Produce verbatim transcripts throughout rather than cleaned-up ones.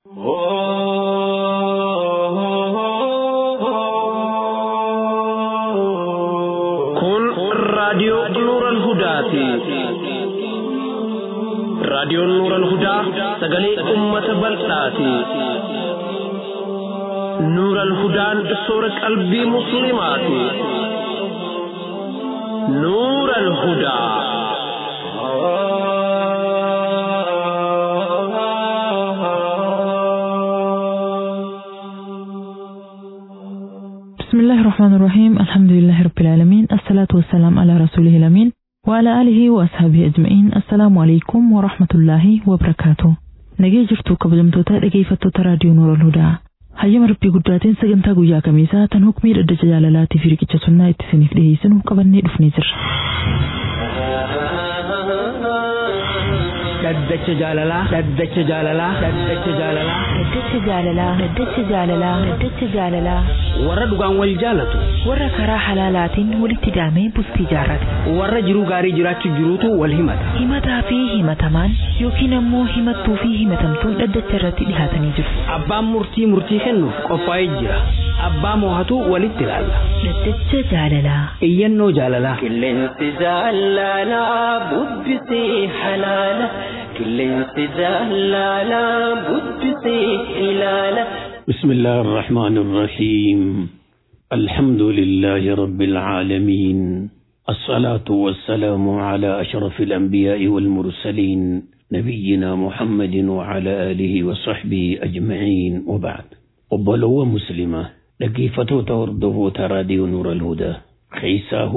Kun raadiyoo Nuural Hudaati. Raadiyoon Nuural Hudaa sagalee uummata bal'aati. Nuural Hudaan soora qalbii musliimaati. Nuural Hudaa. بسم الله الرحمن الرحيم الحمد لله رب العالمين الصلاة والسلام على رسوله الأمين وعلى آله وأصحابه أجمعين السلام عليكم ورحمة الله وبركاته نجي جرتو قبلمتوتا dhaggeeffattoota raadiyoo Nuurul Hudaa hayyama rabbii guddaatiin sagantaa guyyaa kamiisaa tan hukmii dhaddacha jaalalaatii fi riqicha sunnaa itti isiniif dhiyeessinu qabannee dhufnee jirra. Dhaddacha jaalalaa dhaddacha jaalalaa dhaddacha jaalalaa dhaddacha jaalalaa dhaddacha jaalalaa dhaddacha jaalalaa warra dhugaan wal jaalatu warra karaa halaalaatiin walitti daamee bultii jaarrate warra jiruu gaarii jiraachuu jiruutu wal himata himataa fi himatamaan yookiin ammoo himattuu fi himatamtuun dhaddacha irratti dhihaatanii jiru. Abbaan murtii murtii kennuuf qophaa'ee jira abbaa moohatu walitti ilaalla. Dhaddacha jaalalaa iyyannoo jaalalaa qilleensi jaalalaa bubbisee halaala qilleensi jaalalaa bubbisee ilaala. بسم الله الرحمن الرحيم الحمد لله رب العالمين الصلاة والسلام على أشرف الأنبياء والمرسلين نبينا محمد وعلى آله وصحبه أجمعين وبعد قبلوا مسلمة لقيفتو تورده ترادي نور الهدى خيساه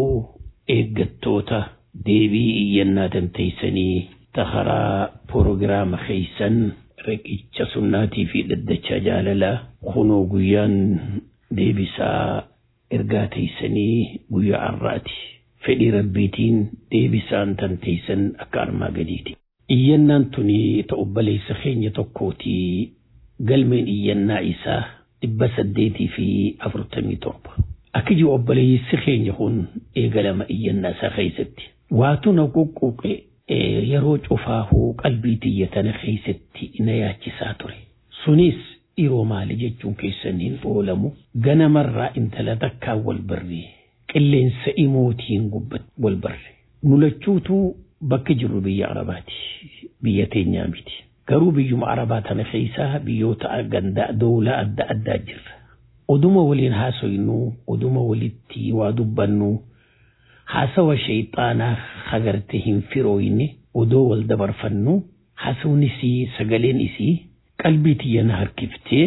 إيقتوتا ديبي إينا تمتيسني تخرى بروغرام خيسا riqicha sunnaatii fi dhaddacha jaalalaa kunoo guyyaan deebisaa ergaa teessanii guyyaa arraati fedhii rabbiitiin deebisaan tan teessan akka armaa gadiiti. Iyyannaan tuni ta obboleessa keenya tokkooti galmeen iyyannaa isaa dhibba saddeetii fi afurtamii torba. Akka jiru obboleessi keenya kun eegalama iyyannaa isaa keessatti waatu na quqquuqe yeroo cufaahuu qalbii tiyyatana keessatti na yaachisaa ture. Sunis yeroo maali jechuun keessaniin oolamu ganamarraa intala takkaa wal barree qilleensa imootiin gubbat wal barre. Nulachuutu bakka jirru biyya Arabaati. Biyya teenyaa miti. Garuu biyyuma Arabaa tana keessaa biyyoota gandaa doolaa adda addaa jirra. Oduma waliin haasoynu, oduma walitti waa dubbannu hasawa shayxaanaa hagartee hin firooyne odoo wal dabarfannu hasuunisi sagaleen isii qalbii tiyyana harkiftee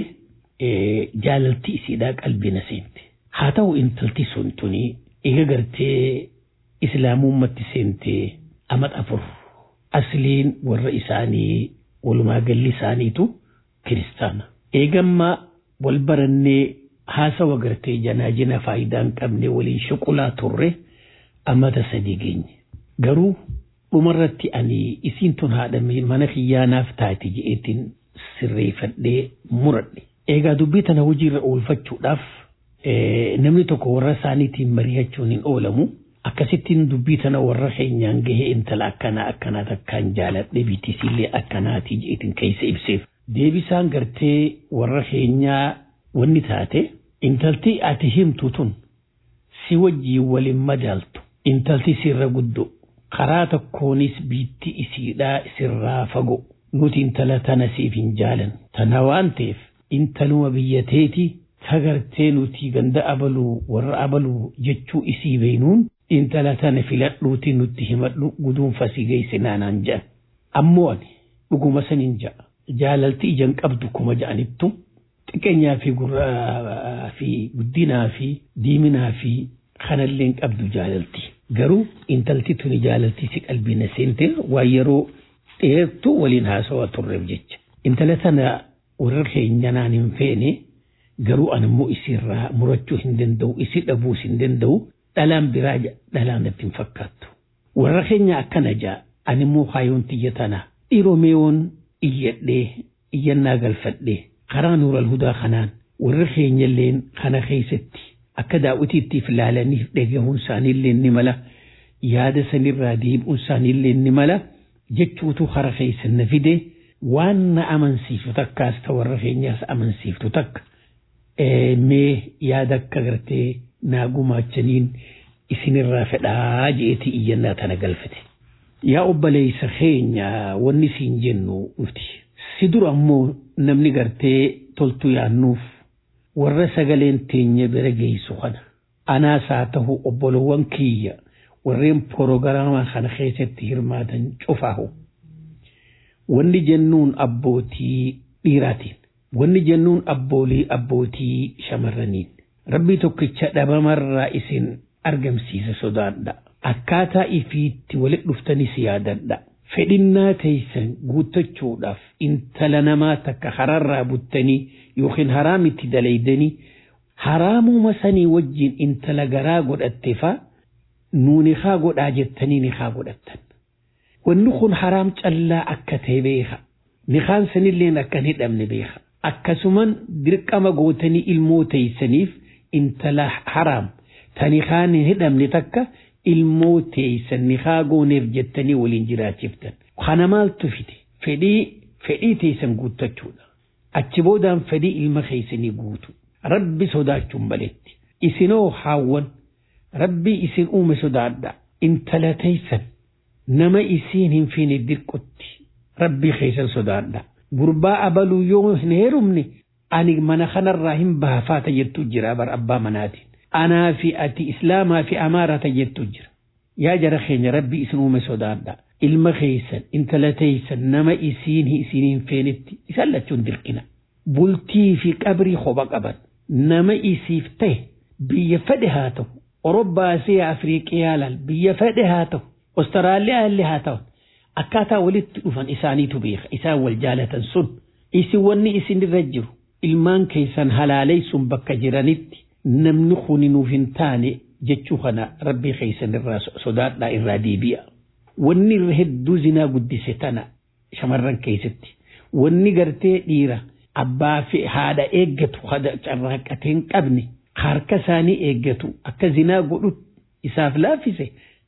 jaalalti isiidhaa qalbii na seente. Haa ta'u intalti sun tuni eega gartee islaamummatti seentee amat afur asliin warra isaanii walumaa galli isaaniitu kiristaana. Eegamma wal barannee hasawa gartee janaajina faayidaan qabne waliin shuqulaa turre amata sadii geenye. Garuu dhumarratti ani isiin tun haadhamee mana kiyyaanaaf taati je'eetiin sirreeffadhee muradhe. Eegaa dubbii tana hojiirra oolfachuudhaaf namni tokko warra isaaniitiin mari'achuun hin oolamu. Akkasittiin dubbii tana warra keenyaan gahee intala akkanaa akkanaa takkaan jaaladhe biitisiillee akkanaati je'eetiin keessa ibseef. Deebisaan gartee warra keenyaa wanni taate intalti ati himtu tun si wajjii waliin madaaltu. Intalti sirra guddo karaa tokkoonis biitti isiidhaa sirraa fago nuti intala tana siif hin jaalan tana waan ta'eef intaluma biyyateeti tagartee nuti ganda abaluu warra abaluu jechuu isii beenuun intala tana filadhuuti nutti himadhu guduunfa si geesse naanaan jedhan. Ammoo ani dhuguma saniin ja'a jaalalti ijaan qabdu kuma ja'anittu xiqqeenyaa fi gurraa fi guddinaa fi diiminaa fi kanalleen qabdu jaalalti. Garuu intalti tuni jaalalti si qalbii na seente waa yeroo dheertuu waliin haasawaa turreef jecha. Intala tana warra keenya naan hin feene garuu anammoo isirraa murachuu hin danda'u isi dhabuus hin danda'u dhalaan biraa dhalaan natti hin fakkaattu. Warra keenya akkana jaa animmoo haayoon tiyya tana dhiiroo meewoon iyyadhee iyyannaa galfadhee karaa Nuural Hudaa kanaan warra keenyalleen kana keessatti akka daawwitiittiif ilaalaniif dhagahuun isaaniillee ni mala yaada sanirraa deebi'uun isaaniillee ni mala jechuutu hara keessan na fide waan na amansiiftu takkaas ta warra keenyaas amansiiftu takka mee yaada akka gartee naa gumaachaniin isinirraa fedhaa jeeti iyyannaa tana galfate. Yaa obboleessa keenya wanni siin jennu nuti si dura ammoo namni gartee toltu yaannuuf warra sagaleen teenya bira geessu kana anaas haa ta'u obbolowwan kiyya warreen proogiraama kana keessatti hirmaatan cufaahu wanni jennuun abbootii dhiiraatiin wanni jennuun abboolii abbootii shamarraniin rabbii tokkicha dhabamarraa isin argamsiisa sodaadha akkaataa ifiitti walitti dhuftanis yaadadha fedhinnaa teessan guuttachuudhaaf intala namaa takka hararraa buttanii yookiin haraamitti dalaydanii haraamuma sanii wajjin intala garaa godhattefa nuuni haa godhaa jettanii ni haa godhattan wanni kun haraam callaa akka ta'e beeka nikaan sanilleen akka hin hidhamne beeka akkasuman dirqama gootanii ilmoo teessaniif intala haraam tani kaan hin hidhamne takka ilmoo teessan nikaa gooneef jettanii waliin jiraachiftan kana maaltu fide fedhii fedhii teessan guuttachuudha achi boodaan fedhii ilma keessanii guutu rabbi sodaachuun baletti isinoo haawwan rabbi isin uume sodaadha intala teessan nama isiin hin fiine dirqutti rabbi keessan sodaadha gurbaa abaluu yoo hin heerumne ani mana kanarraa hin baafaata jettu jira bar abbaa manaatiin anaa fi ati islaamaa fi amaarata jettu jira yaa jara keenya rabbi isin uume sodaadha ilma keessan intala teessan nama isiin isiin hin feenetti isan lachuun dirqina bultii fi qabrii qoba qaban nama isiif ta'e biyya fedhe haa ta'u Orobbaa fi Afriiqiyaa laal biyya fedhe haa ta'u Austraaliyaa illee haa ta'u akkaataa walitti dhufan isaaniitu beeka isaan wal jaalatan sun isin wanni isin irra jiru ilmaan keessan halaaleysuun bakka jiranitti namni kuni nuuf hin taane jechuu kana rabbii keessan irraa sodaadhaa irraa deebi'a. Wanni hedduu zinaa guddise tana shamarran keessatti wanni gartee dhiira abbaa fi haadha eeggatu carraaqqatee hin qabne harka isaanii eeggatu akka zinaa godhutti isaaf laaffise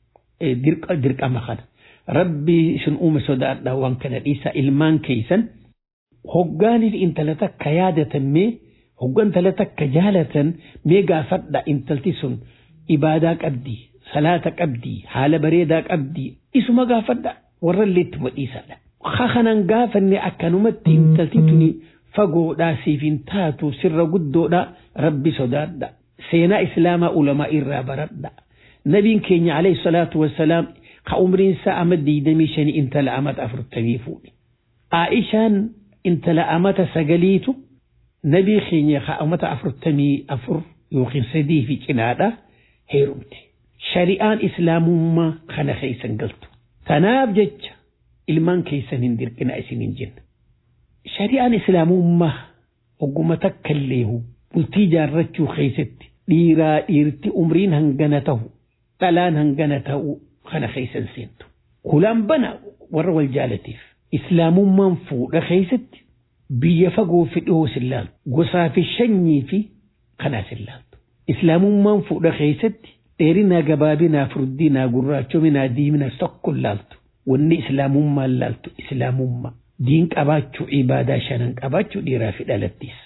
dirqama kana. Rabbi isin uume sodaadhaa waan kana dhiisa ilmaan keessan hoggaaniif intala takka yaadatan mee hoggan intala takka jaalatan mee gaafadha intalti sun ibaadaa qabdi salaata qabdi haala bareedaa qabdi isuma gaafadha warra illeetti madhiisaadha. Kanan gaafanne akkanumatti intalti tuni fagoodhaa siif hin taatu sirra guddoodha rabbi sodaadha seenaa islaamaa ulamaa irraa baradha. Nabiin keenya alayhi salaatu wassalaam ka umriin isaa ama digdamii shanii intala amata afurtamii fuudhe. Aishaan intala amata sagaliitu nabii keenya ka amata afurtamii afur yookiin sadii fi cinaadha heerumte. Shari'aan islaamummaa kana keessan galtu. Tanaaf jecha ilmaan keessan hin dirqina isin hin jenna. Shari'aan islaamummaa ogguma takka illeehu bultii jaarrachuu keessatti dhiiraa dhiirti umriin hangana ta'u dhalaan hangana ta'u kana keessan seentu. Kulaan bana warra wal jaalateef islaamummaan fuudha keessatti biyya fagoo fi dhihoo sillaaltu gosaa fi shanyii fi kanaa sillaaltu. Islaamummaan fuudha keessatti dheerinaa gabaabinaa furdinaa gurraachominaa diiminaa tokko laaltu. Wanni islaamummaan laaltu islaamummaa diin qabaachuu ibaadaa shanan qabaachuu dhiiraa fi dhalattiis.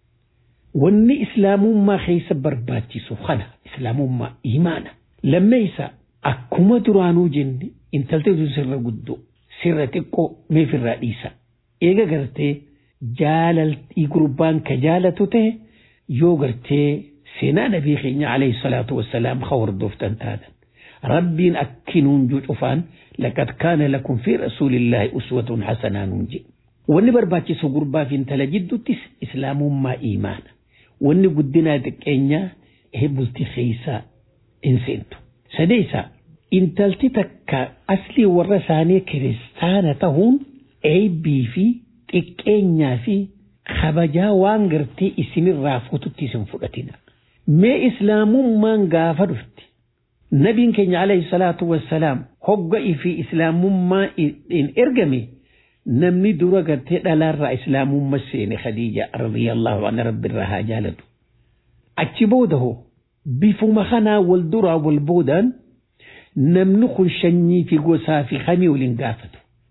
Wanni islaamummaa keessa barbaachisu kana islaamummaa imaana. Lammeessa akkuma duraanuu jenne intalteetu sirra guddoo sirra xiqqoo meefirraa dhiisa. Eega gartee jaalaltii gurbaan ka jaalatu ta'e yoo gartee seenaa nabii keenya alayhi salaatu wassalaam ka hordoftan taatan. Rabbiin akkinuun juucufaan laqad kaana lakum fi rasuulillahi uswatun hasanaa nuun jedhe. Wanni barbaachisu gurbaa fi intala jidduttis islaamummaa imaana. Wanni guddinaa xiqqeenyaa bultii keessaa hin seentu. Sadeessa intalti takka aslii warra isaanii kiristaana ta'uun eebbii fi xiqqeenyaa fi kabajaa waan gartee isinirraa fuututti isin fudhatina. Mee islaamummaan gaafa dhufti. Nabiin keenya alayhi salaatu wassalaam hogga'i fi islaamummaa in ergame namni dura gartee dhalaarraa islaamummaa seene Khadiija radiyallahu anha rabbirraa haa jaalatu. Achi booda hoo bifuma kanaa wal duraa wal boodaan namni kun shanyii fi gosaa fi kamii waliin gaafatu.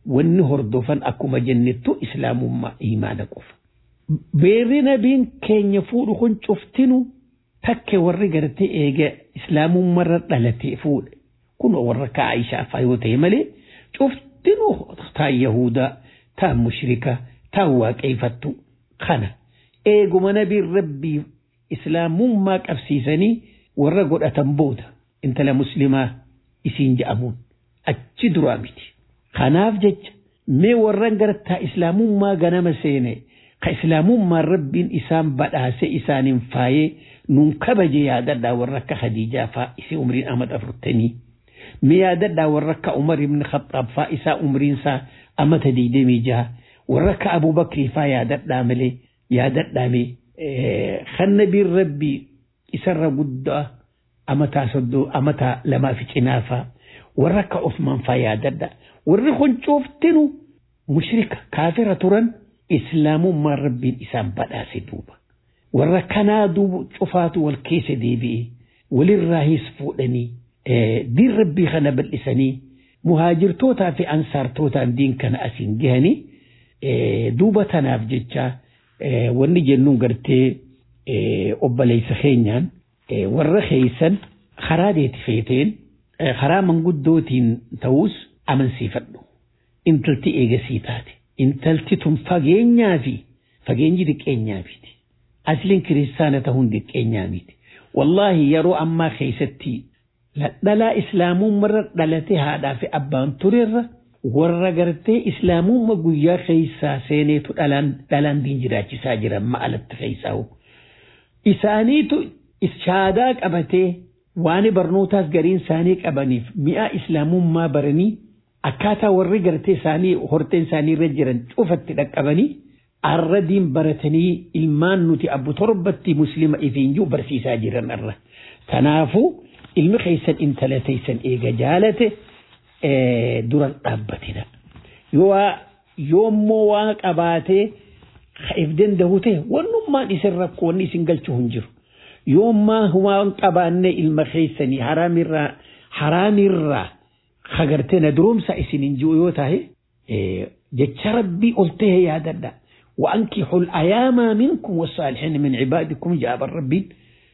wanni hordofan akkuma jennettu islaamummaa imaana qofa. Beerri nabiin keenya fuudhu kun cuftinu takke warri gartee eega islaamummaarra dhalatee fuudhe kun warra ka Aishaa faa yoo ta'e malee cuftinu taa Yahudaa taa mushrika taa waaqeeffattu kana eeguma nabiin rabbii islaamummaa qabsiisanii warra godhatan booda intala muslimaa isiin ja'amuun achi duraa miti. Kanaaf jecha mee warran gartaa islaamummaa ganama seene ka islaamummaa rabbiin isaan badhaase isaaniin faayee nun kabaje yaadadhaa warra akka Khadiijaa faa isii umriin amata afurtanii mee yaadadhaa warra akka Umar ibn Khattaab faa isaa umriin isaa amata digdamii jaha warra akka Abuu Bakrii faa yaadadhaa malee yaadadhaa mee kan nabiin rabbii isarra guddaa amata soddoo amata lamaa fi cinaafa warra akka Uthman faa yaadadhaa warri kun cuftinu mushrika kaafira turan islaamummaa rabbiin isaan badhaase duuba warra kanaa duuba cufaatu wal keessa deebi'e walirraahis fuudhanii diin rabbii kana bal'isanii muhaajirtootaa fi ansaartootaan diin kana asiin gahanii duuba tanaaf jecha wanni jennuun gartee obboleessa keenyaan warra keeysan karaa deeti feeteen karaa manguddootiin ta'us amansiifadhu intalti eegasii taate intalti tun fageenyaa fi fageenyi diqqeenyaa miti asliin kiristaana ta'uun diqqeenyaa miti wallaahi yeroo ammaa keessatti dhalaa islaamummaa dhalate haadhaa fi abbaan turerra warra gartee islaamummaa guyyaa keessaa seeneetu dhalaan dhalaan diin jiraachisaa jiran ma'alatti keessaa isaaniitu shaadaa qabatee waan barnootaas gariin isaanii qabaniif mi'a islaamummaa baranii akkaataa warri gartee isaanii horteen isaanii irra jiran cufatti dhaqqabanii arradiin baratanii ilmaan nuti abbu torbatti muslima ifiinjuu barsiisaa jiran arra. Kanaafuu ilmi keessan intala teessan eega jaalate duran dhaabbatina. Yoo yoommoo waan qabaatee if danda'u ta'e wannummaan isin rakkoo wanni isin galchu hin jiru. Yoommaa waan qabaanne ilma keessanii haraamirraa haraamirraa خجرتنا درومسا إسنين جويوتاه جتش ربي قلته يا ددا وأنكحوا الأيام منكم والصالحين من عبادكم جاب الربي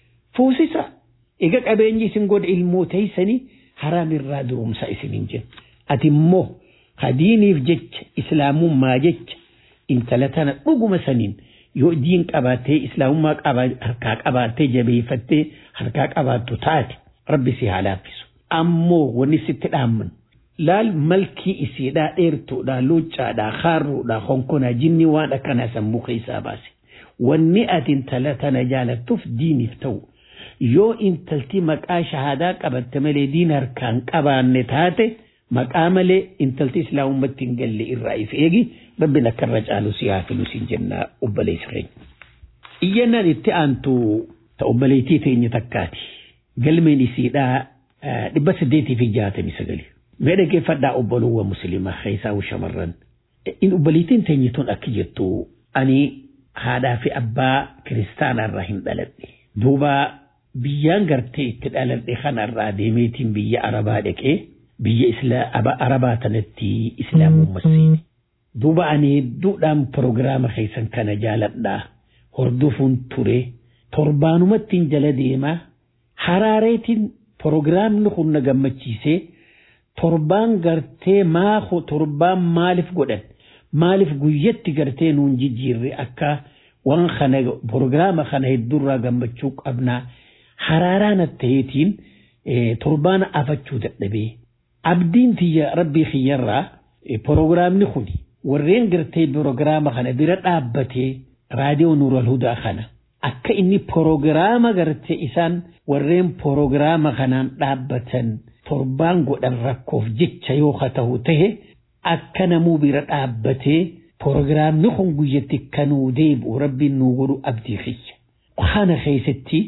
فوسسا إيجاك أبينجي سنقول الموتي سني حرام الرا درومسا إسنين جن أتمه خديني في جتش إسلام ما جتش إنت لتنا أقوم سنين يو دينك أباتي إسلام ما أباتي أباتي جبي فتي حركاك أباتو تاتي ربي سيهالافسو ammoo wani sitti dhaamman laal malkii isiidhaa dheertuudha luucaadhaa khaarruudha honkona jinni waan akkana sammuu keessaa baase wanni ati intala tana jaalattuuf diiniif ta'u yoo intalti maqaa shahaadaa qabatte malee diin harkaan qabaanne taate maqaa malee intalti islaamummatti hin galle irraa if eegi rabbiin akkarra caalu si haa filu siin jenna obboleessa keenya. Iyyannaan itti aantu ta obboleettii teenya takkaati galmeen isiidhaa dhibba saddeetii fi jaatamii sagali. Mee dhaggeeffadhaa obboluuwwa musliimaa keessaa shamarran. In obboleettiin teenyituun akka jettu ani haadhaa fi abbaa kiristaanarraa hin dhaladhe. Duuba biyyaan gartee itti dhaladhe kanarraa deemeetiin biyya Arabaa dhaqee biyya Arabaa tanatti islaamummaa seene. Duuba ani hedduudhaan proogiraama keessan kana jaaladhaa hordofuun ture torbaanumattiin jala deemaa haraareetiin Proogiraamni kun na gammachiisee torbaan gartee maaho torbaan maaliif godhan maaliif guyyatti gartee nuun jijjiirre akka waan kana proogiraama kana heddurraa gammachuu qabnaa haraaraan ta'eetiin torbaan afachuu dadhabee abdiin tiyya rabbii kiyyarraa proogiraamni kun warreen gartee proogiraama kana bira dhaabbatee raadiyoo Nuurul Hudaa kana akka inni proogiraama gartee isaan warreen proogiraama kanaan dhaabbatan torbaan godhan rakkoof jecha yoo ta'u ta'e akka namuu bira dhaabbatee proogiraamni kun guyyatti kanuu deebi'u rabbiin nuu godhu abdii kiyya. Kana keessatti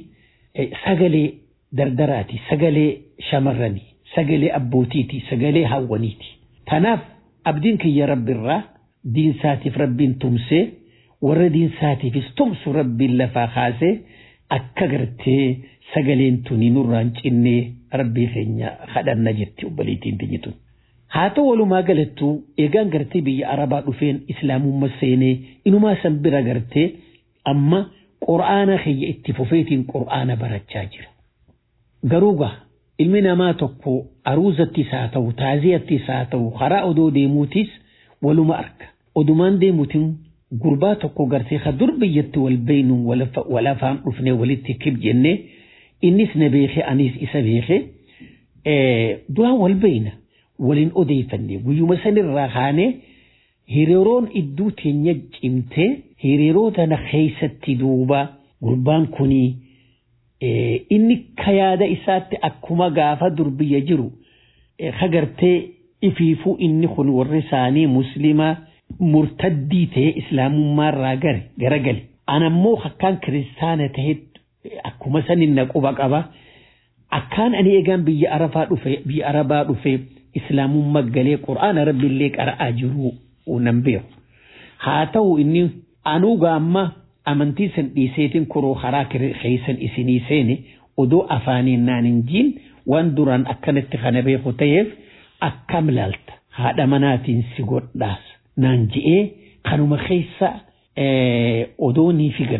sagalee dardaraati sagalee shamarranii sagalee abbootiiti sagalee hawwaniiti. Tanaaf abdiin kiyya rabbirraa diinsaatiif rabbiin tumsee warra diinsaatiifis tumsu rabbiin lafaa kaasee akka gartee sagaleen tuni nurraan cinnee rabbii keenya kadhanna jetti obboleettiin teenyitun. haa ta'u walumaa galattuu eegaan gartee biyya arabaa dhufeen islaamummaa seenee inumaa san bira gartee amma qur'aana kiyya itti fufeetiin qur'aana barachaa jira garuu gaa ilmi namaa tokko aruuzatti isaa ta'u taaziyatti isaa ta'u karaa odoo deemuutis waluma arka odumaan deemuutiin gurbaa tokko gartee ka dur biyyatti wal beeynuun wal afaan dhufnee walitti kib jennee innis na beekee anis isa beekee duraan wal beeyna waliin odeeffannee guyyuma sanirraa kaanee hiriiroon idduu teenya cimtee hiriiroota na keessatti duuba gurbaan kunii inni ka yaada isaatti akkuma gaafa dur biyya jiru kagartee ifiifuu inni kun warri isaanii muslimaa murtaddii ta'e islaamummaarraa gare garagale anammoo akkaan kiristaana ta'e akkuma sanin na quba qaba akkaan ani eegaan biyya arabaa dhufe biyya arabaa dhufe islaamummaa galee qur'aana rabbiillee qara'aa jiru nan beeku haa ta'u inni anuu gaamma amantii san dhiiseetiin kuroo karaa keessan isinii seene odoo afaaniin naan hin jiin waan duraan akkanatti kana beeku ta'eef akkam laalta haadha manaatiin si godhaas naan ji'ee kanuma keessa odoo nii fi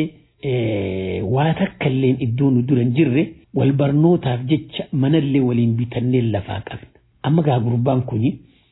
gartee waa takkalleen iddoo nu duran jirre wal barnootaaf jecha manallee waliin bitannee lafaa qabna amma gaa gurbaan kuni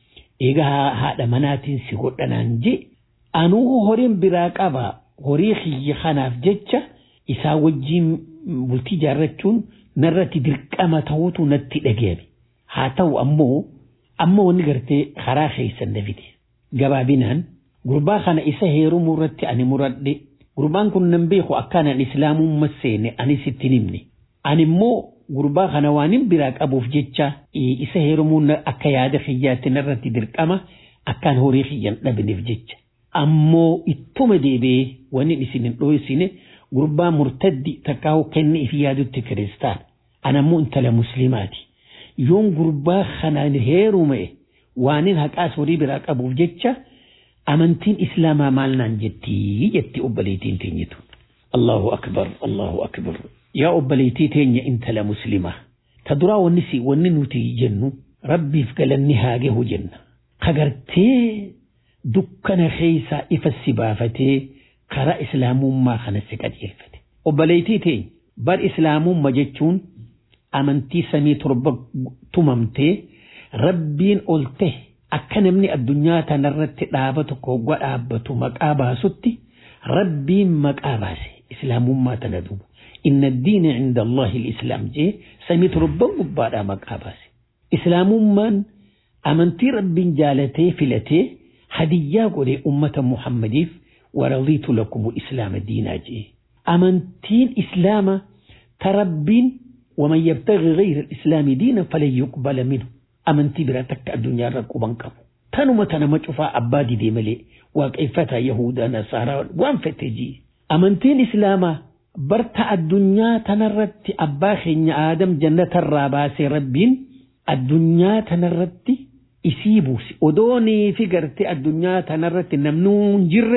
eegaa haadha manaatiin si godha naan je anuu horiin biraa qaba horii xiyya kanaaf jecha isaa wajjiin bultii jaarrachuun narratti dirqama ta'utu natti dhageeme haa ta'u ammoo amma wanni gartee karaa keessan dafite gabaabinaan gurbaa kana isa heerumuu irratti ani muradhe gurbaan kun nan beeku akkanaan islaamummaa seene ani sitti himne ani immoo gurbaa kana waan hin biraa qabuuf jecha isa heerumuun akka yaada xiyyaatti narratti dirqama akkaan horii xiyyan dhabneef jecha ammoo ittuma deebee wanni isin hin dhoysine gurbaa murtaddi takkaawu kenni ifi yaadutti kiristaan anammoo intala muslimaati yoon gurbaa kanaan heerume waanin haqaas horii biraa qabuuf jecha amantiin islaamaa maal naan jettii jetti obboleettiin teenyitu Allahu akbar Allahu akbar yaa obboleettii teenya intala muslimaa ta duraa wanni si wanni nuti jennu rabbiif galanni haa gahu jenna kagartee dukkana keessa ifa si baafatee karaa islaamummaa kana si qajeelfate obboleettii teenya bar islaamummaa jechuun amantii samii torba tumamtee rabbiin olte akka namni addunyaa tanarratti dhaaba tokko hoggaa dhaabbatu maqaa baasutti rabbiin maqaa baase islaamummaa tana duuba inna diina inda allahi alislaam jee samii torban gubbaadhaa maqaa baase islaamummaan amantii rabbiin jaalatee filatee hadiyyaa godhee ummata muhammadiif waradiitu lakumu islaama diinaa jee amantiin islaama tarabbiin ومن يبتغي غير الإسلام دينا فلن يقبل منه أمنتي براتك الدنيا رقبان قبو تنو متنا مجفا أبادي دي ملي وكيفتا يهودا نصارى وانفتجي أمنتين إسلاما برتا الدنيا تنرت أباخي آدم جنة الراباس ربين الدنيا تنرت إسيبوس ودوني فقرت الدنيا تنرت نمنون جر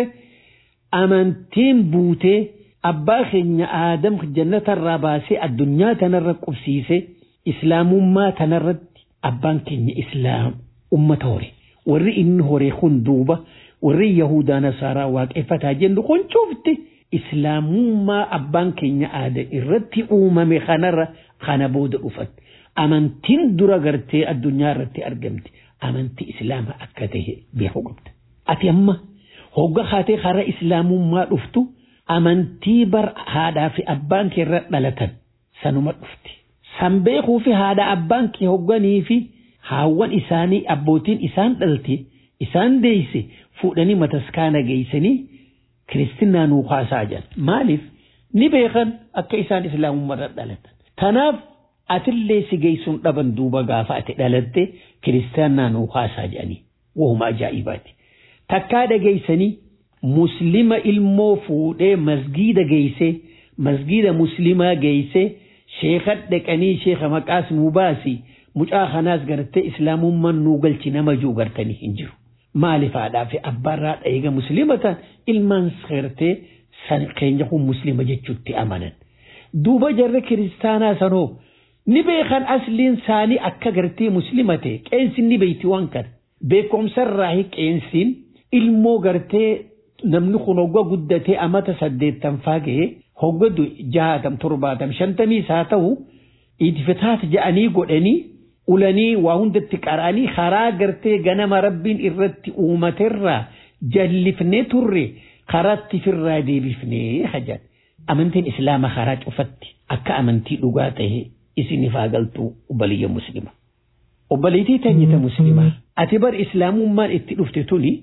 أمنتين بوتي abbaa keenya aadam jannata irraa baasee addunyaa tanarra qubsiise islaamummaa tanarratti abbaan keenya islaam ummata hore warri inni hore kun duuba warri yahudaa nasaaraa waaqeffataa jennu kun cufti islaamummaa abbaan keenya aada irratti uumame kanarra kana booda dhufat amantiin dura gartee addunyaa irratti argamti amantii islaama akka ta'e beekuu qabda ati amma hogga haatee karaa islaamummaa dhuftu amantii bar haadhaa fi abbaan kee irra dhalatan sanuma dhufti san beekuu fi haadha abbaan kee hogganii fi haawwan isaanii abbootiin isaan dhalte isaan deeyse fuudhanii mataskaana geeysanii kiristinaa nuu haasaa jiran maaliif ni beekan akka isaan islaamummaa irra dhalatan tanaaf atillee si geeysuun dhaban duuba gaafa ati dhalatte kiristinaa nuu haasaa jedhanii wahuma ajaa'ibaati takkaa dhageeysanii muslima ilmoo fuudhee masgiida geeyse masgiida muslimaa geeyse sheekha dhaqanii sheekha maqaas nuu baasi mucaa kanaas gartee islaamummaan nuu galchi nama juu gartanii hin jiru maaliif haadhaa fi abbaarraa eega muslimatan ilmaan gartee san keenya kun muslima jechuutti amanan duuba jarri kiristaanaa sanoo نبيخان أصلين ثاني أكا قرتي مسلمتي كأنسين نبيتي وانكر بيكم سرعي كأنسين ilmoo gartee namni kun hogga guddatee amata saddeettan faagee hoggadu jaatam torbaatam shantamii isaa ta'u idifataat ja'anii godhanii ulanii waa hundatti qara'anii karaa gartee ganama rabbiin irratti uumaterraa jallifnee turre karaatti firraa deebifnee hajan amantiin islaama karaa cufatti akka amantii dhugaa ta'e isiniif galtu obbaliyya muslima obbaliitii tanyita muslima ati bar islaamummaan itti dhufte tuni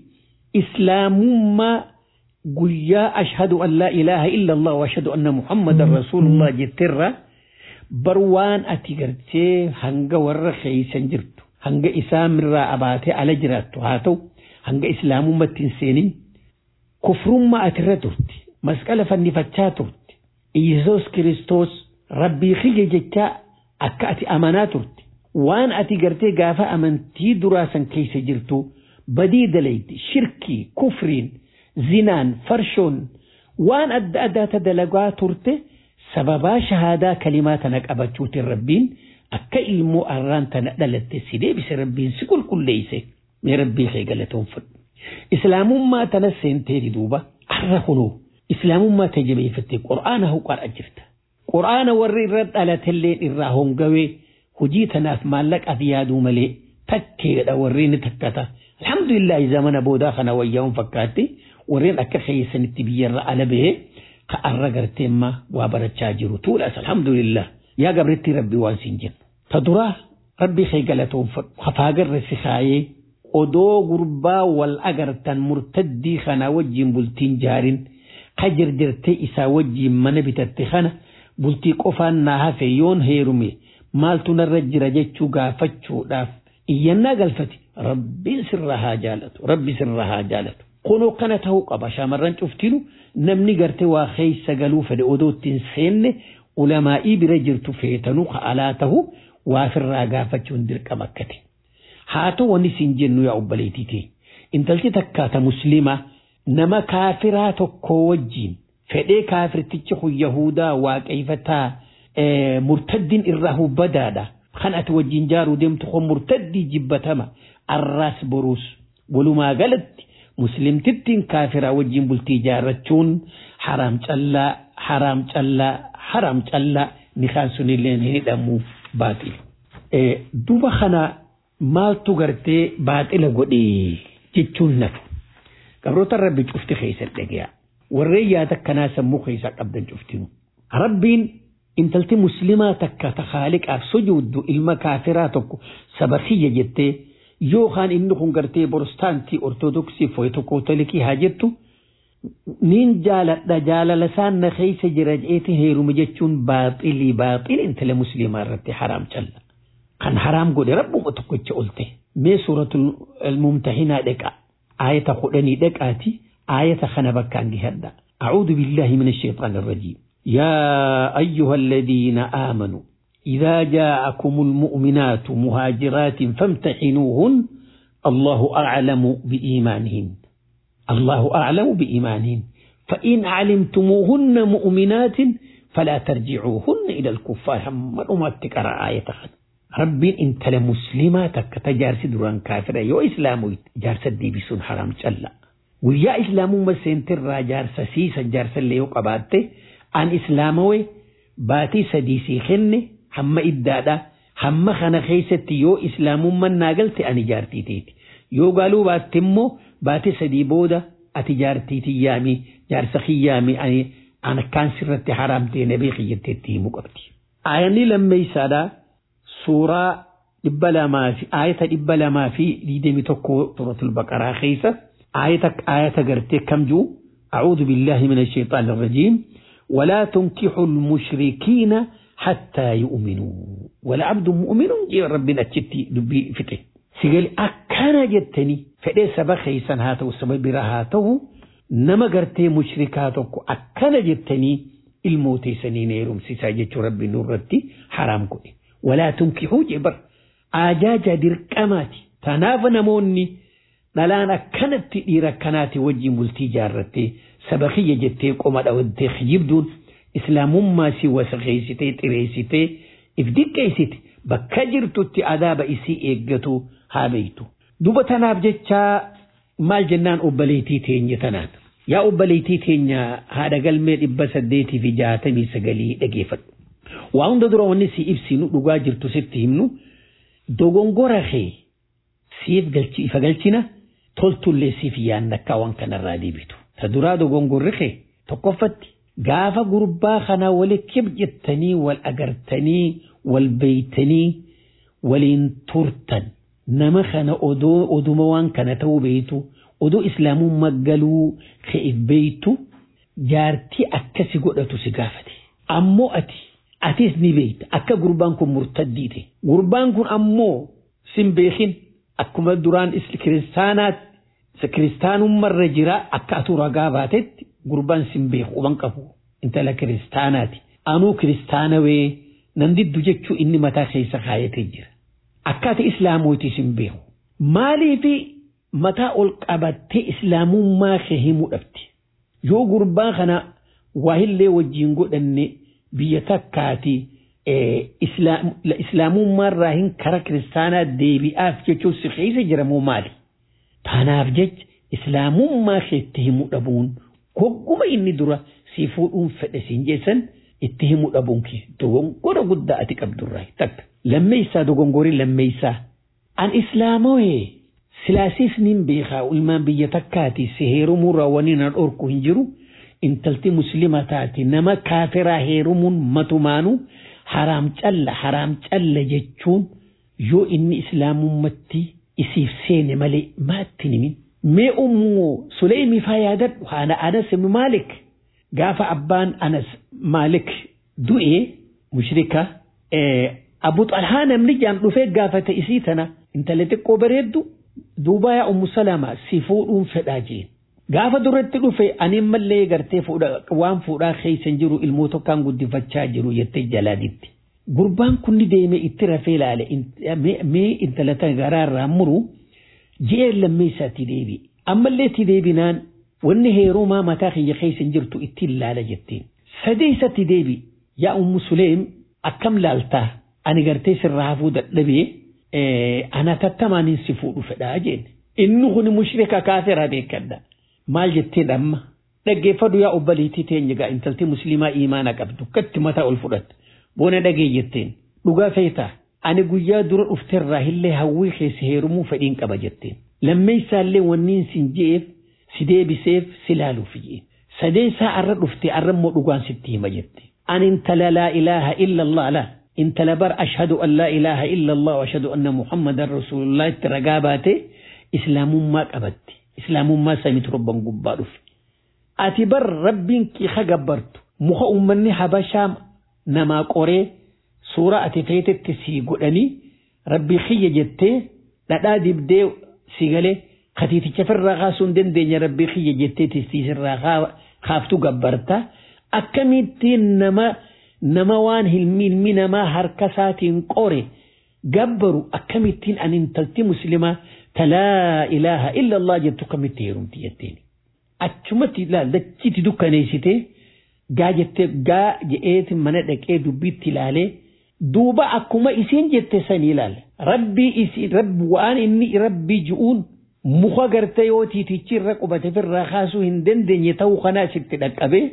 إسلامما قويا أشهد أن لا إله إلا الله وأشهد أن محمد رسول الله جترة بروان أتيجرتي هنجا ورخي سنجرت هنجا إسلام را أباتي على جرات هاتو هنجا إسلامما تنسيني كفرما أتردت مسألة فنفتاتت إيزوس كريستوس ربي خيجي جتا أكاتي أماناتت وان أتيجرتي قافا أمنتي دراسا كيس جرتو بديد ليد شركي كفرين زنان فرشون وان أدى أدى تدلقا ترته سببا شهادة كلمات نكأبتشوت الربين أكا إلمو أران تنقلت السيدي بس ربين سكول كل ليسي من ربي خيقلتهم فد إسلام ما تنسين تيري دوبا أرخنو إسلام ما تجبي فتي قرآنه قرأ أجفت قرآن وري رد على تلين إراهم قوي هجيتنا في مالك أذيادو ملي تكي ورين تكتا الحمد لله إذا من أبو داخنا وياهم فكاتي ورين أكا خيسا نتبير على به كأرقر تيما وابرت شاجر طول أس الحمد لله يا قبرتي ربي وانسنجن تدراه ربي خيقلتهم خفاقر رسخاية ودو غربا والأقرتان مرتدي خنا وجين بلتين جارين قجر درتي إسا وجين من بتتخنا بلتي قفان ناها في يون هيرمي مالتو نرجر جيتشو قافتشو داف إيانا قلفتي ربي سرها جالته ربي سرها جالته قلو قنته قبا شامران شفتينو نمني قرتي واخي سقلو فدعودو تنسين علمائي برجرتو فيتنو خالاته وافر راقافتشو اندرك مكتي هاتو ونسين جنو يا عباليتي انتلتي تكاتا مسلمة نما كافراتو كوجين فدي كافر تتشخو يهودا وكيفتا اه مرتدين إرهو بدادا خنأت وجين جارو ديمتو خو مرتدي جبتما الراس بروس ولو ما قالت مسلم تتين كافرة وجين بلتي جارتشون حرام تلا حرام تلا حرام تلا نخانسون اللين هني دمو باطل اه دوبا خنا مال تغرتي باطل قدي جتشون نفو قبروت الرب شفتي خيسة لقيا والرياتك كنا سمو خيسة قبدا شفتينو ربين انتلتي مسلماتك تخالق اف سجود المكافراتك سبخية جتي يوخان إنكم قرتي بروستانتي أرثوذكسي فويتو كوتوليكي هاجتو نين جالت دجال لسان نخيس جرجئتي هيرو مجتشون باطلي باطل انت لمسلمان رتي حرام جل كان حرام قولي ربو متكوش قلتي مي سورة الممتحنة دكا آية خلاني دكاتي آية خنبك عن جهد أعوذ بالله من الشيطان الرجيم يا أيها الذين آمنوا إذا جاءكم المؤمنات مهاجرات فامتحنوهن الله أعلم بإيمانهن الله أعلم بإيمانهن فإن علمتموهن مؤمنات فلا ترجعوهن إلى الكفار هم أمتك آية خد ربي انت لمسلماتك تجارس دران كافرة يو إسلامي جارس دي بسون حرام جلا ويا إسلام مسنتر جارس سيسا جارس اللي يقباته عن إسلاموي باتي سديسي خني هم إدادا هم خنا خيستي يو إسلام من ناقلت أني جارتي تيتي يو قالوا باتمو باتي سدي بودا أتجارتي تيامي جارس خيامي أني أنا كان سرت حرام تي نبي خيتي مقبتي آياني لما يسادا سورة إبلا ما في آية إبلا ما في ليدمي تكو سورة البقرة خيسة آية آية قرتي كم جو أعوذ بالله من الشيطان الرجيم ولا تنكحوا المشركين حتى يؤمنوا ولا عبد مؤمن جي ربنا تشتي دبي فته سيقول أكنا جتني فدي سبا خيسان هاتو سبب رهاتو نما قرتي مشركاتك أكنا جتني الموتي سنين يروم سيساجة ربي نورتي حرام كوني ولا تنكحوا جبر آجاجا دركاماتي تنافنا موني نلانا كانت تدير كانت وجي ملتي جارتي سبخية جتي قوما داود تخيب دون إسلام ما سوى سخيستي تريستي if diqqeessite bakka jirtutti adaaba isii eeggatu haa beektu. Duba tanaaf jecha maal jennaan obboleettii teenya tanaan. Yaa obboleettii teenya haadha galmee dhibba saddeetii fi jaatamii sagalii dhageeffadhu. Waa hunda dura wanni si ibsinu dhugaa jirtu sitti himnu dogongora kee siif galchi ifa galchina toltullee siif yaanna akka waan kanarraa deebitu. Ta duraa dogongorri kee tokkoffatti gaafa gurbaa kana walitti jettanii wal agartanii wal beeytanii waliin turtan nama kana odoo oduma waan kana ta'uu beeytu odoo islaamummaa galuu kee beeytu jaartii akkasi godhatu si gaafate. Ammoo ati atis ni beeyta akka gurbaan kun murtaddiite. Gurbaan kun ammoo sin beekin akkuma duraan kiristaanaat kiristaanummarra jira akka atu ragaa baatetti gurbaan sin beeku uban qabu intala kiristaanaati. Anuu kiristaanawee nan diddu jechuu inni mataa keessa kaayatee jira. Akkaati islaamooti sin beeku. Maaliifi mataa ol qabattee islaamummaa kee himuu dhabdi. Yoo gurbaan kana waa illee wajjin godhanne biyya takkaati islaamummaarraa hin kara kiristaanaa deebi'aaf jechuun si keessa jiramoo maali? Tanaaf jecha islaamummaa keetti himuu dhabuun gogguma inni dura si fuudhuun fedhe siin jeessan itti himuu dhabuun kee dogongora guddaa ati qabdurraa takka. Lammeessaa dogongori lammeessaa an islaamohee silaasiif nin beekaa ilmaan biyya takkaati si heerumuu raawwanii na dhorku hin jiru. Intalti muslima taati nama kaafiraa heerumuun matumaanu haraam calla haraam calla jechuun yoo inni islaamummatti isiif seene malee maatti nimin. Mee ummu Suleymi faa yaadadhu haana Anas ibn Maalik gaafa abbaan Anas Maalik du'e mushrika Abu Talhaa namni jaan dhufee gaafate isii tana intala xiqqoo bareeddu duuba yaa ummu Salama si fuudhuun fedhaa jeen. Gaafa duratti dhufe ani mallee gartee fuudha waan fuudhaa keessa jiru ilmoo tokkaan guddifachaa jiru jettee jalaaditti. Gurbaan kun ni deeme itti rafee ilaale mee intala tan garaarraa muru ji'ee lammeessaatti deebi. Ammallee itti deebinaan wanni heerumaa mataa kiyya keessa jirtu itti ilaala jetteen. Sadeessatti deebi yaa ummu Suleem akkam laaltaa ani gartee sirraa hafuu dadhabee ana tattamaan si fuudhu fedhaa jeen. Inni kun mushrika kaafira beekadha. Maal jettee dhamma dhaggeeffadhu yaa obboleettii teenya gaa intalti musliimaa iimaana qabdu katti mataa ol fudhatte boona dhagee jetteen dhugaa feetaa ani guyyaa dura dhufteerraa illee hawwii keessa heerumuu fedhiin qaba jetteen lammeessaallee wanniin sin je'eef si deebiseef si laaluuf jee sadeessaa arra dhufte arra immoo dhugaan sitti hima jette ani intala laa ilaaha illa allah la intala bar ashhadu an laa ilaaha illa allah wa ashhadu anna muhammadan rasulullah itti ragaa baate islaamummaa qabatti. Islaamummaa samitu robban gubbaa dhufe. Ati bar rabbiin kee hagabbartu muka uummanni habashaa namaa qoree suura ati feetetti si godhanii rabbii xiyya jettee dhadhaa dibdee si galee katiiticha firraa kaasuu hin dandeenye rabbii xiyya jettee tistiisirraa kaaftu gabbarta akkamittiin nama nama waan hilmi ilmi namaa harka isaatiin qore gabbaru akkamittiin ani intalti muslimaa تلا إله إلا الله جدتك متيرم تيتين أشمتي لا لكتي دوكا نيسيتي جا جت جا جئت من دك إيه دبيت تلالي دوبا أكما إسين جت سني لال ربي إسي رب وأنا إني ربي جون مخا قرتيوتي تيجي ركوبة في الرخاص هندن دن يتو خناس تدك أبي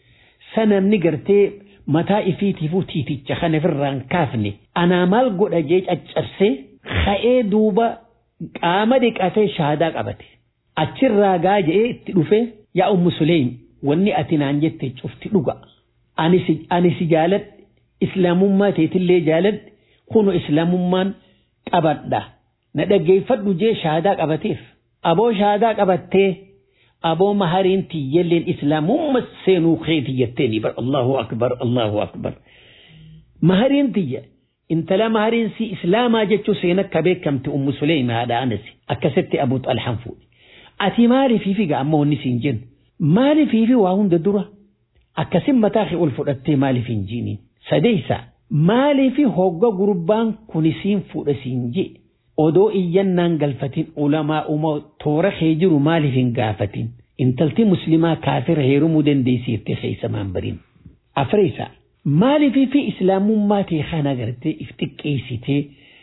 سنة نقرتي متى إفيتي فوتي تيجي خنا في الران كافني أنا مال قد أجيج أجرسي خاء دوبا qaama dhiqatee shahaadaa qabate achirraa gaa je'ee itti dhufe yaa ummu Suleym wanni ati naan jette cufti dhuga ani si ani si jaaladhe islaamummaa teetillee jaaladhe kunu islaamummaan qabadha na dhaggeeffadhu jee shahaadaa qabateef aboo shahaadaa qabattee aboo mahariin tiyyelleen islaamummaa seenuu keeti jetteeni bar Allahu akbar Allahu akbar mahariin tiyya intala mahariin si islaamaa jechuu seen akka beekamte ummu Suleym haadha Anas akkasitti Abu Talhaan fuudhe ati maaliif fiiga amma wanni siin jennu maaliif fi waa hunda dura akkasin mataa kee ol fudhattee maaliif hin jiiniin sadeessa maaliif hogga gurbaan kun siin fuudha siin jee odoo iyyannaan galfatin ulamaa uma toora kee jiru maaliif hin gaafatin intalti muslimaa kaafira heerumuu dandeessiitti keessa maanbariin afreessa maaliif fi islaamummaa ta'e kana gartee if xiqqeessitee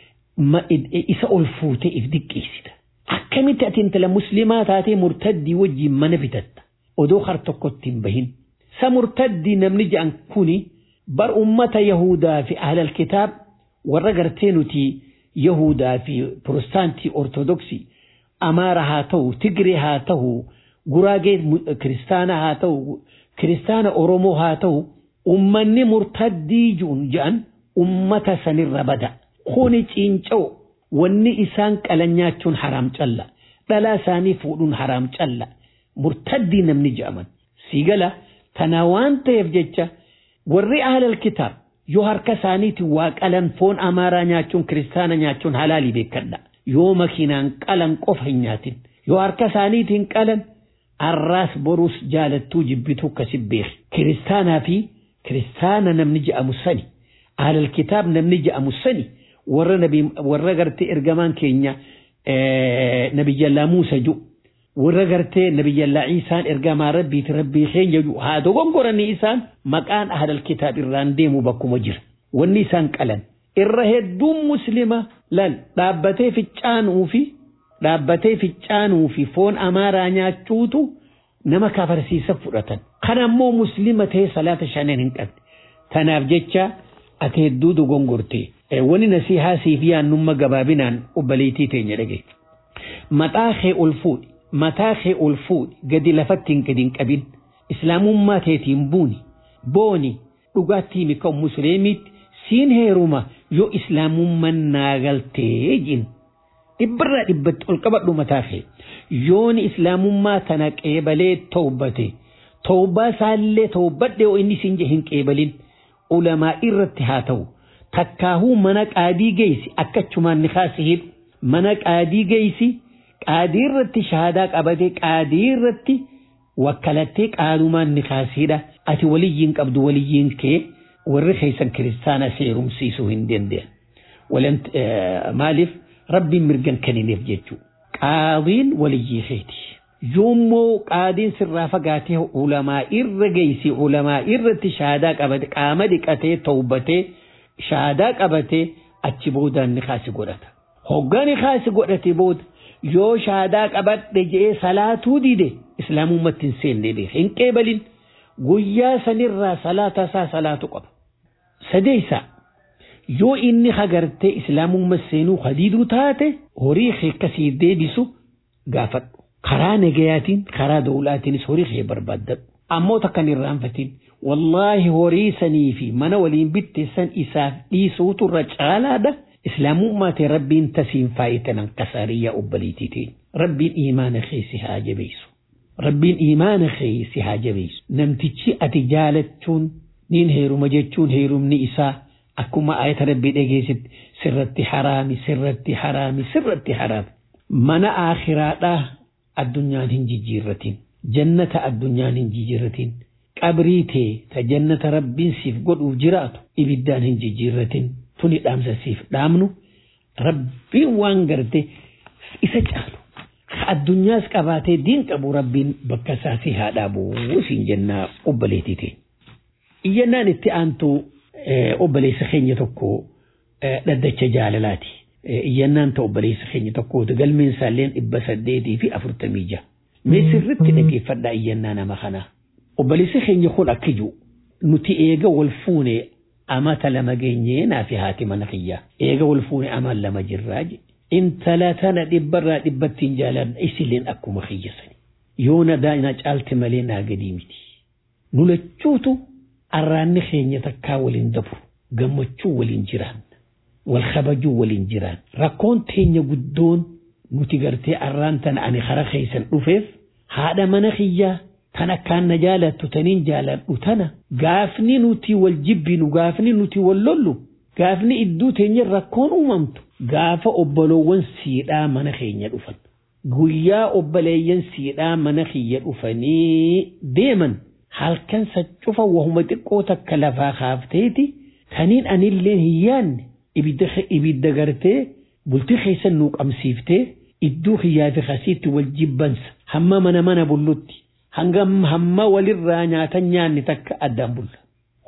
isa ol fuutee if xiqqeessita akkamitti ati intala muslimaa taatee murtaddii wajjin mana bitatta odoo har tokkotti hin bahin sa murtaddii namni jedhan kuni bar ummata yahudaa fi ahlal kitaab warra gartee nuti yahudaa fi protestantii ortodoksii amaara haa ta'u tigree haa ta'u guraagee kiristaana haa ta'u kiristaana oromoo haa ta'u ummanni murtaddii juun jedhan ummata sanirra bada kuni ciinca'u wanni isaan qalanyaachuun haraam calla dhalaa isaanii fuudhuun haraam calla murtaddii namni jedhaman siigala tana waan ta'eef jecha warri ahlal kitaab yoo harka isaaniitiin waa qalan foon amaaraa nyaachuun kiristaana nyaachuun halaalii beekadha yoo makiinaan qalan qofa hin nyaatin yoo harka isaaniitiin qalan arraas boruus jaalattuu jibbituu kasi beek kiristaanaa fi kiristaana namni jedhamu sani ahlal kitaab namni jedhamu sani warra nabi warra gartee ergamaan keenya nabiyyallaa Muusaa ju warra gartee nabiyyallaa Iisaan ergamaa rabbiiti rabbii keenya ju haa dogongoranii isaan maqaan ahlal kitaab irraan deemu bakkuma jira wanni isaan qalan irra hedduun muslima lal dhaabbatee ficcaanuu fi dhaabbatee ficcaanuu fi foon amaaraa nyaachuutu nama kafarsiisa fudhatan kana immoo muslima ta'ee salaata shanan hin qabne tanaaf jecha ati hedduu dogongortee wani nasihaa siif yaannumma gabaabinaan obbaleetii teenya dhage mataa kee ol fuudhi mataa kee ol fuudhi gadi lafatti hin gadi hin qabin islaamummaa teetiin buuni booni dhugaattii mika musliimitti siin heeruma yoo islaamummaan naagaltee jin dhibbarraa dhibbatti ol qabadhu mataa kee yooni islaamummaa tana qeebalee tawbate tawbaa isaallee tawbadhe oo inni siin hin qeebalin ulamaa irratti haa ta'u takkaahuu mana qaadii geessi akkachumaan ni kaasihid mana qaadii geessi qaadii irratti shahaadaa qabatee qaadii irratti wakkalattee qaadumaan ni kaasihidha ati waliyyiin qabdu waliyyiin kee warri keessan kiristaana seerumsiisuu hin danda'an walan maaliif rabbiin mirgan kanineef jechuu qaadiin waliyyii keeti yoommoo qaadiin sirraa fagaatee ulamaa irra geessi ulamaa irratti shahaadaa qabate qaama dhiqatee tawbatee shahaadaa qabatee achi boodaan ni kaasi godhata hoggani kaasi godhate booda yoo shahaadaa qabadhe jedhee salaatuu dide islaamummaatti hin seenne beeka hin qeebalin guyyaa sanirraa salaata isaa salaatu qaba sadeessa yoo inni hagartee islaamumma seenuu hadiiduu taate horii akkasii deebisu gaafadhu karaa nagayaatiin karaa dawlaatiinis horii kee barbaadadhu ammoo takkan irraanfatiin wallahi horii sanii fi mana waliin bitteessan isaaf dhiisuutu irra caalaadha islaamummaa ta'e rabbiin tasiin faayitanan kasaariyyaa obbaliitiitiin rabbiin iimaana keesi haa jabeessu rabbiin iimaana keesi haa jabeessu namtichi ati jaalachuun niin heeruma jechuun heerumni isaa akkuma ayata rabbii dhageessitti sirratti haraami sirratti haraami sirratti haraami mana aakhiraadhaa addunyaan hin jijjiirratin jannata addunyaan hin jijjiirratin qabrii tee ta jannata rabbiin siif godhuuf jiraatu ibiddaan hin jijjiirratin tuni dhaamsa siif dhaamnu rabbiin waan garte isa caalu addunyaas qabaatee diin qabu rabbiin bakka isaa si haa dhaabu siin jennaa obbaleetiiti iyyannaan itti aantu obbaleessa keenya tokko dhaddacha jaalalaati iyyannaan ta obbaleessa keenya tokko galmeen isaalleen dhibba saddeetii fi afurtamii jaha mee sirritti dhaggeeffadhaa iyyannaa nama kanaa obbaleessi keenya kun akkiju nuti eega wal fuune amata lama geenyee naa fi haati mana kiyyaa eega wal fuune amaan lama jirraa je intala tana dhibbarraa dhibbattiin jaaladha isilleen akkuma kiyyasani yoo na daa'ina caalte malee naa gadii miti nu lachuutu arraanni keenya takkaa waliin dabru gammachuu waliin jiraan wal kabajuu waliin jiraan rakkoon teenya guddoon nuti gartee arraan tana ani kara keessan dhufeef haadha mana kiyyaa tan akkaan na jaalattu taniin jaaladhu tana gaafni nuti wal jibbinu gaafni nuti wal lollu gaafni idduu teenya rakkoon uumamtu gaafa obboloowwan siidhaa mana keenya dhufan guyyaa obboleeyyan siidhaa mana kiyya dhufanii deeman halkan sacufa wahuma xiqqoo takka lafaa kaafteeti taniin anilleen hin yaanne ibidda ibidda gartee bultii keessan nuu qabsiiftee idduu kiyyaa fi kasiitti wal jibbansa hamma mana mana bullutti hangam hamma walirraa nyaatan nyaanni takka addaan bulla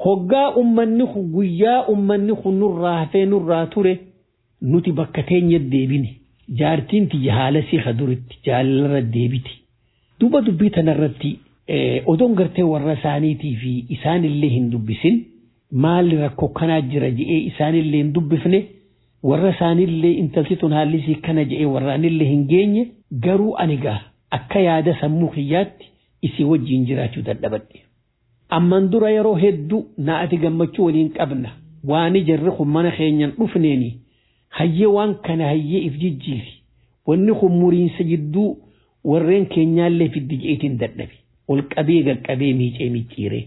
hoggaa ummanni kun guyyaa ummanni kun nurraa hafee nurraa ture nuti bakka teenya deebine jaartiin tiyya haala si haduritti jaalarra deebiti duba dubbii tanarratti odoon gartee warra isaaniitii fi isaanillee hin dubbisin maal rakkoo kanaa jira je'ee isaanillee hin dubbifne warra isaanillee intalti tun haalli si kana je'ee warraanillee hin geenye garuu anigaa akka yaada sammuu kiyyaatti isii wajjin jiraachuu dadhabadhe. Amman dura yeroo hedduu naati gammachuu waliin qabna waan jarri kun mana keenyan dhufneeni hayyee waan kana hayyee if jijjiiri wanni kun muriinsa jidduu warreen keenyaallee fiddi jeetiin dadhabe ol qabee gaqqabee miicee micciiree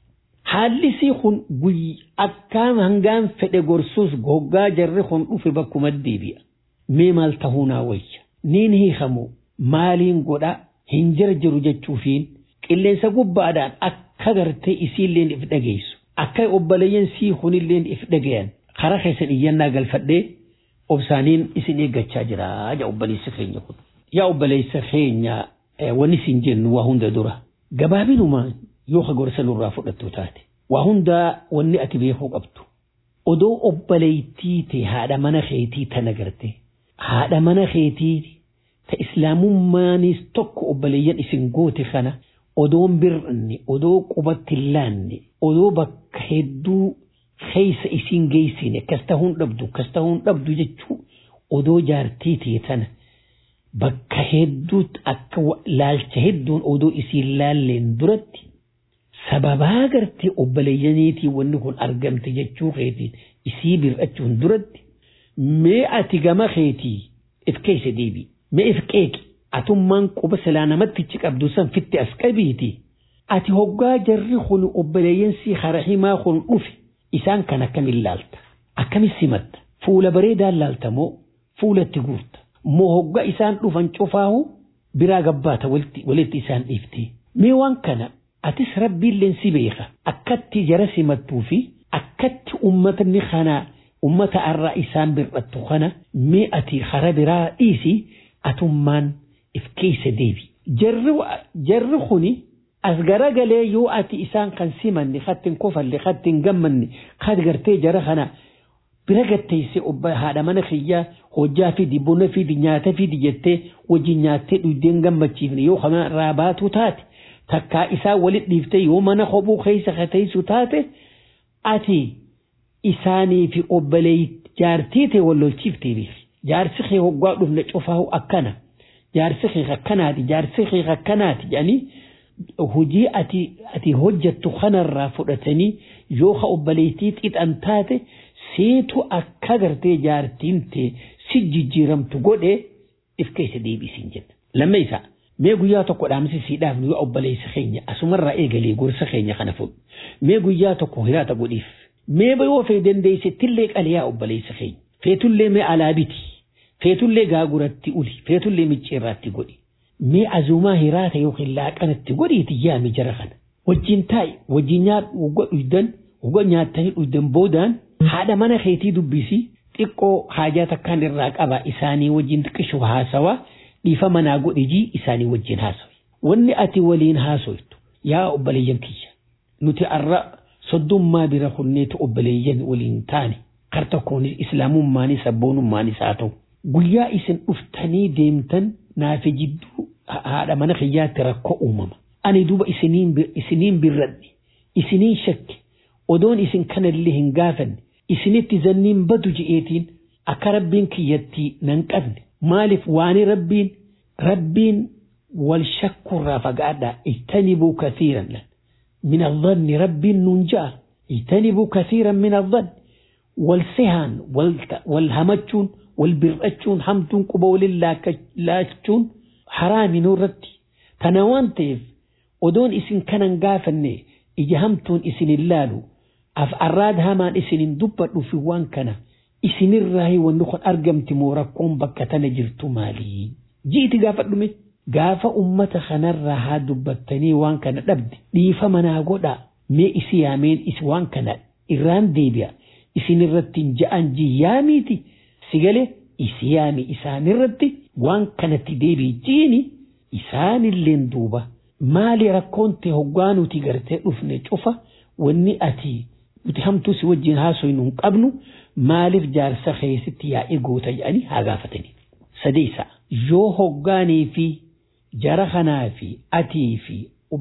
haalli sii kun guyyi akkaan hangaan fedhe gorsuus goggaa jarri kun dhufe bakkuma deebi'a mee maal ta'uu naa wayya niin hiikamu maaliin godha hin jarjaru jechuufiin qilleensa gubbaadhaan akka gartee isiilleen if dhageessu akka obboleeyyan sii kunilleen if dhagayan karaa keessan iyyannaa galfadhee obsaaniin isin eeggachaa jira yaa obboleessa keenya kun yaa obboleessa keenya wanni siin jennu waa hunda dura gabaabinuma yoo gorsa nurraa fudhattu taate waa hunda wanni ati beekuu qabdu odoo obboleeytii ta'e haadha mana keetii tana garte haadha mana keetii ta islaamummaanis tokko obboleeyyan isin goote kana odoon bir'anne odoo qubatti laanne odoo bakka hedduu keessa isin geessine akkas ta'uun dhabdu akkas ta'uun dhabdu jechuu odoo jaartii ta'e tana bakka hedduutti akka laalcha hedduun odoo isin laalleen duratti sababaa gartee obboleeyyaniitii wanni kun argamte jechuu keetiin isii bir'achuun duratti mee ati gama keetii if keessa deebi mee if qeeqi atummaan quba silaa namatti qabdu san fitti as qabiiti ati hoggaa jarri kun obboleeyyansi harahimaa kun dhufe isaan kan akkamiin laalta akkamiin simatta fuula bareedaan laalta moo fuulatti guurta moo hoggaa isaan dhufan cufaahu biraa gabbaata walitti isaan dhiifte mee waan kana atis rabbiilleen si beeka akkatti jara simattuu fi akkatti ummatni kana ummata arraa isaan bir'attu kana mee ati hara biraa dhiisi atummaan if keessa deebi jarri kuni as garagalee yoo ati isaan kan simanne kattin kofalle kattin gammanne kad gartee jara kana bira gatteesse obba haadha mana kiyyaa hojjaa fi dibuna fi nyaata fi jettee wajjin nyaattee dhuydeen gammachiifne yoo kana raabaatu taate takkaa isaa walit dhiiftee yoo mana hobuu keessa kateessu taate ati isaanii fi obbolee jaartii ta'e wallolchiiftee beeki jaarsi kee hoggaa dhufne cufaahu akkana jaarsi kee akkanaati jaarsi kee akkanaati jedhanii hojii ati ati hojjettu kanarraa fudhatanii yoo ha obboleettii xixan taate seetu akka gartee jaartiin ta'e si jijjiiramtu godhee if keessa deebisiin jenna lamma isaa mee guyyaa tokko dhaamsi siidhaaf nu obboleessa keenya asumarraa eegalee gorsa keenya kana fudhu mee guyyaa tokko hiraata godhiif mee bayoo fee dandeessettillee qaliyaa obboleessa keenya feetullee mee alaabiti feetullee gaaguratti uli feetullee micceerraatti godhi mee azumaa hiraata yookiin laaqanatti godhiiti yaami jara kana wajjin taa'i wajjin nyaadhu godhuuddan uga nyaattanii dhuuddan boodaan haadha mana keetii dubbisi xiqqoo haajaa takkaan irraa qaba isaanii wajjin xiqqishu haasawaa dhiifa manaa godhijii isaanii wajjin haasawi wanni ati waliin haasoytu yaa obboleeyyan kiyya nuti arra soddummaa bira kunneetu obboleeyyan waliin taane kar tokkoonis islaamummaanis sabboonummaanis haa ta'u guyyaa isin dhuftanii deemtan naafi jidduu haadha mana kiyyaatti rakkoo uumama ani duuba isiniin birradhe isiniin shakke odoon isin kanallee hin gaafanne isinitti zanniin badu je'eetiin akka rabbiin kiyyatti nan qabne maaliif waani rabbiin rabbiin wal shakkurraa fagaadhaa ijtanibuu kathiiran lan min adhanni rabbiin nuun ja'a ijtanibuu kathiiran min adhanni wal sehaan wal hamachuun wal bir'achuun hamtuun quba waliin laachuun haraami nurratti tana waan ta'eef odoon isin kanan gaafanne ija hamtuun isin illaalu af arraad hamaan isinin dubbadhu fi waan kana isinirraahi wanni kun argamti moo rakkoon bakka tana jirtu maalii jiiti gaafadhume gaafa ummata kanarraa haa dubbattanii waan kana dhabde dhiifa manaa godhaa mee isi yaameen isi waan kana irraan deebi'a isinirratti ja'an jiyyaamiiti sigale isi yaami isaanirratti waan kanatti deebii jiini isaanilleen duuba maali rakkoon ta'e hoggaanuti gartee dhufne cufa wanni ati nuti hamtuu si wajjin haasofnu hin qabnu maaliif jaarsa keessatti yaa'ii goota jedhanii haa gaafatanii. Sadeessa yoo hoggaanii fi jara kanaa fi atii fi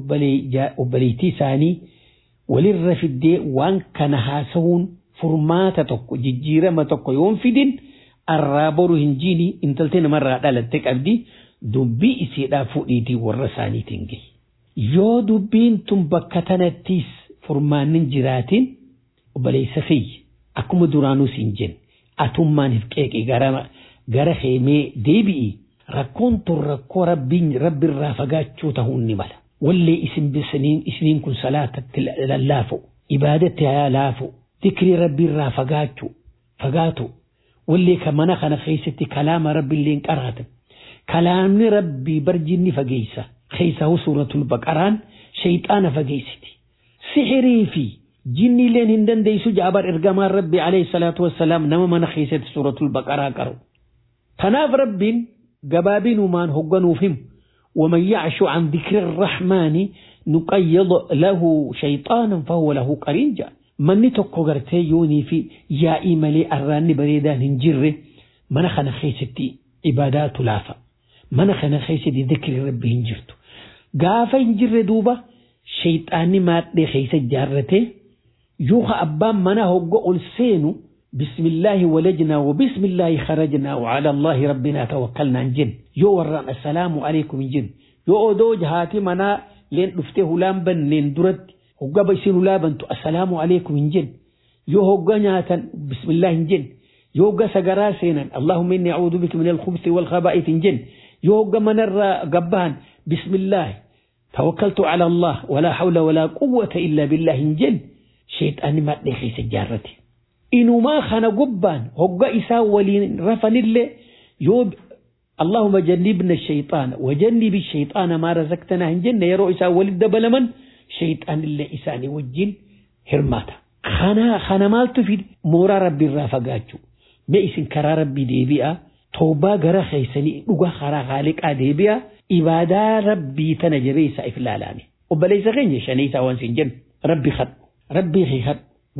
obboleettii isaanii walirra fiddee waan kana haasa'uun furmaata tokko jijjiirama tokko yoon fidin arraa boru hin jiini intaltee namarraa dhalatte qabdi dubbii isiidhaa fuudhiitii warra isaaniitiin gahi. Yoo dubbiin tun bakka tanattis furmaannin jiraatin obboleessa fayyi akkuma duraanuu siin jenne atummaaniif qeeqee gara gara heemee deebi'i rakkoon tun rakkoo rabbiin rabbirraa fagaachuu ta'uun ni mala. Wallee isin bisaniin isiniin kun salaatatti lallaafu ibaadatti haa laafu dikrii rabbiirraa fagaachuu fagaatu wallee kan mana kana keessatti kalaama rabbiillee qaraatan kalaamni rabbii barjinni fageessa keessaa suuratul baqaraan shayxaana fageessiti sihirii fi jinni leen hin dandeessu jaabar ergamaan rabbi alayhi salaatu wassalaam nama mana keessatti suuratul baqaraa qaru. Kanaaf rabbiin gabaabinumaan hogganuuf himu ومن يعش عن ذكر الرحمن نقيض له شيطانا فهو له قرين جاء من نتوقع غرتي يوني في يا إيمالي أراني بريدان هنجره من خنا خيستي عبادات لافا من خنا خيستي ذكر ربي هنجرتو قافا هنجر دوبا شيطاني مات دي خيست جارته يوخا أبام منا هقو السينو بسم الله ولجنا وبسم الله خرجنا وعلى الله ربنا توكلنا نجن يو ورنا السلام عليكم نجن يو دوج هاتي منا لين نفته لامبن لين درد هقا بيسين لابن السلام عليكم نجن يو هقا ناتا بسم الله نجن يو هقا سقراسينا اللهم إني أعوذ بك من الخبث والخبائث نجن يو هقا منر قبان بسم الله توكلت على الله ولا حول ولا قوة إلا بالله نجن شيطاني ما تنخي سجارتي إنما خنا قبان هقا إسا ولين رفن الله يوب اللهم جنبنا الشيطان وجنب الشيطان ما رزقتنا هنجن يرو إسا ولد بلمن شيطان الله إساني وجن هرماتا خنا خنا مال تفيد مورا ربي الرافقاتشو ما إسن كرا ربي ديبئة توبا غرا خيساني لغا خرا خالق ديبئة إبادة ربي تنجبي سائف الالامي وبليس غنية شانيسا وانسنجن ربي خد ربي خي خد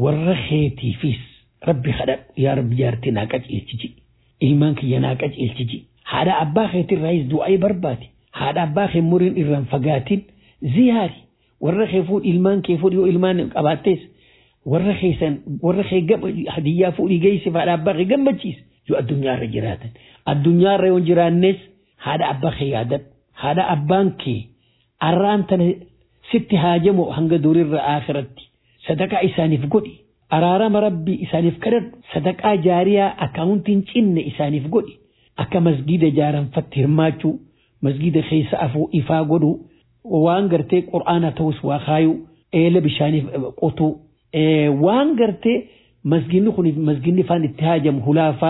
ورخيتي فيس ربي خدق يا رب جارتي ناقج إلتجي إيمانك يناقج إلتجي هذا أباخي الرئيس دعاي برباتي هذا أباخي مرين إران فقاتين زياري ورخي فود إلمانك فود يو إلمان أباتيس ورخي سن ورخي قب هدية فود يجيسي فهذا أباخي قم بجيس يو الدنيا رجراتا الدنيا ريون جران نس هذا أباخي يادب هذا أبانكي أران تن ست هاجمو هنگ دوري الآخرتي صدقاء إساني فقودي أرارم ربي إسانيف كرد صدقاء جارية أكاونتين چن إسانيف قولي أكا مسجد جارم فتر ماچو مسجد خيس أفو إفا قدو وانگرتي قرآن توس واخايو إيلا بشانيف قطو إيه وانگرتي مسجد نخوني مسجد نفان اتهاجم هلافا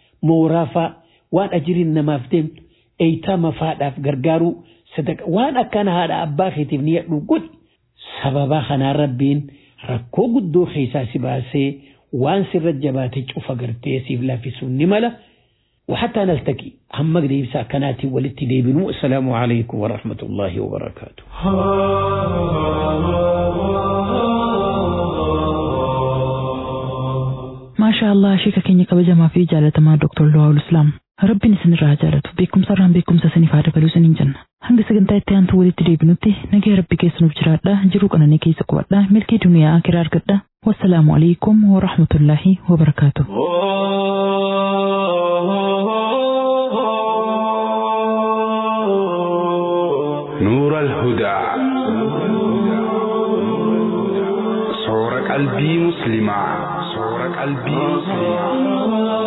مورافا وان أجرين نمافتم إيتا مفادف غرغارو صدق وان أكان هذا أباخي تبنية قولي سببا خنا ربين rakkoo guddoo keessaa si baasee waan sirra jabaate cufa gartee siif laafisuun ni mala وحتى نلتقي هم قريب ساكناتي والاتدي بنو السلام عليكم ورحمة الله وبركاته ما شاء الله شيكا كيني كبجما في جالة ما دكتور لواء الإسلام ربي نسن راجالته بكم سرهم بكم سسني فارغ بلوسن جنة hanga sagantaa itti aantu walitti deebinutti nagaa rabbi keessanuuf jiraadha jiruu qananii keessa qubadha milkii duniyaa akiraa argadha wassalaamu alaikum wa rahmatullahi wa barakaatuh نور الهدى صورة قلبي مسلمة صورة قلبي مسلمة